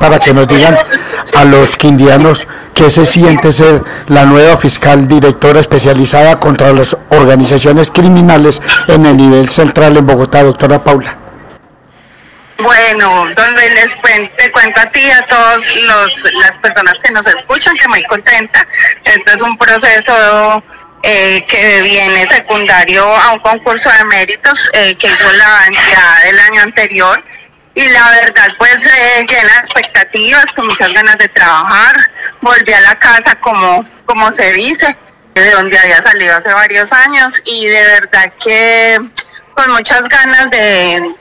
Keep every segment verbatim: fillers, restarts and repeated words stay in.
para que nos digan a los quindianos qué se siente ser la nueva fiscal directora especializada contra las organizaciones criminales en el nivel central en Bogotá, doctora Paula. Bueno, donde les cuento, te cuento a ti y a todas las personas que nos escuchan que muy contenta. Este es un proceso eh, que viene secundario a un concurso de méritos eh, que hizo la entidad del año anterior. Y la verdad pues eh, llena de expectativas, con muchas ganas de trabajar. Volví a la casa como, como se dice, de donde había salido hace varios años, y de verdad que con muchas ganas de,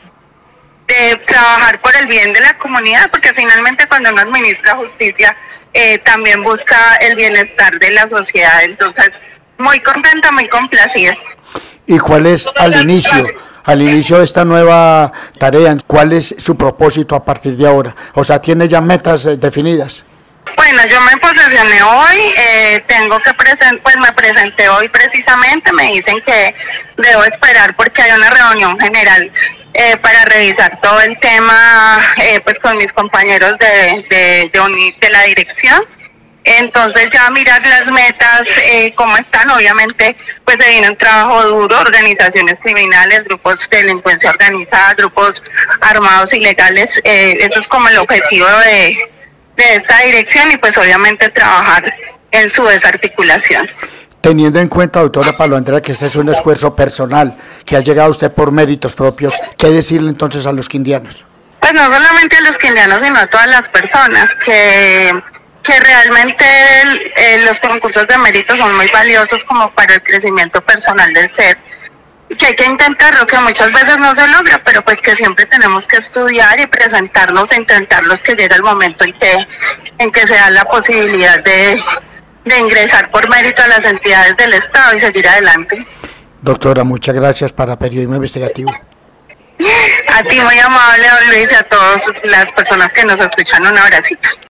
de trabajar por el bien de la comunidad, porque finalmente cuando uno administra justicia eh, también busca el bienestar de la sociedad. Entonces muy contenta, muy complacida. ¿Y cuál es al inicio? Al inicio de esta nueva tarea, ¿cuál es su propósito a partir de ahora? O sea, ¿tiene ya metas eh, definidas? Bueno, yo me posesioné hoy, eh, tengo que presentar, pues me presenté hoy precisamente, me dicen que debo esperar porque hay una reunión general eh, para revisar todo el tema, eh, pues con mis compañeros de, de, de, uni, de la dirección. Entonces ya mirar las metas, eh, cómo están. Obviamente pues se viene un trabajo duro, organizaciones criminales, grupos de delincuencia organizada, grupos armados ilegales, eh, eso es como el objetivo de, de esta dirección, y pues obviamente trabajar en su desarticulación. Teniendo en cuenta, doctora Paula Andrea, que este es un esfuerzo personal, que ha llegado usted por méritos propios, ¿qué decirle entonces a los quindianos? Pues no solamente a los quindianos, sino a todas las personas que... que realmente el, eh, los concursos de mérito son muy valiosos como para el crecimiento personal del ser, que hay que intentarlo, que muchas veces no se logra, pero pues que siempre tenemos que estudiar y presentarnos e intentarlos, que llega el momento en que, en que se da la posibilidad de, de ingresar por mérito a las entidades del Estado y seguir adelante. Doctora, muchas gracias para Periodismo Investigativo. A ti muy amable, don Luis, y a todas las personas que nos escuchan, un abracito.